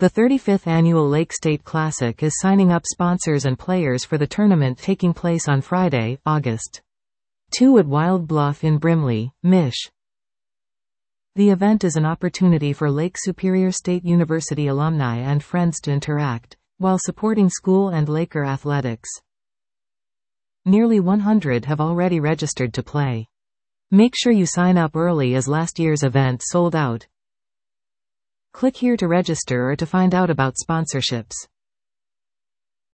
The 35th Annual Lake State Classic is signing up sponsors and players for the tournament taking place on Friday, August 2 at Wild Bluff in Brimley, Mich. The event is an opportunity for Lake Superior State University alumni and friends to interact, while supporting school and Laker athletics. Nearly 100 have already registered to play. Make sure you sign up early as last year's event sold out. Click here to register or to find out about sponsorships.